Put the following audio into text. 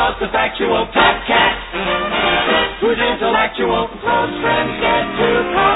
about the factual top cat, who's intellectual, close friends get to call.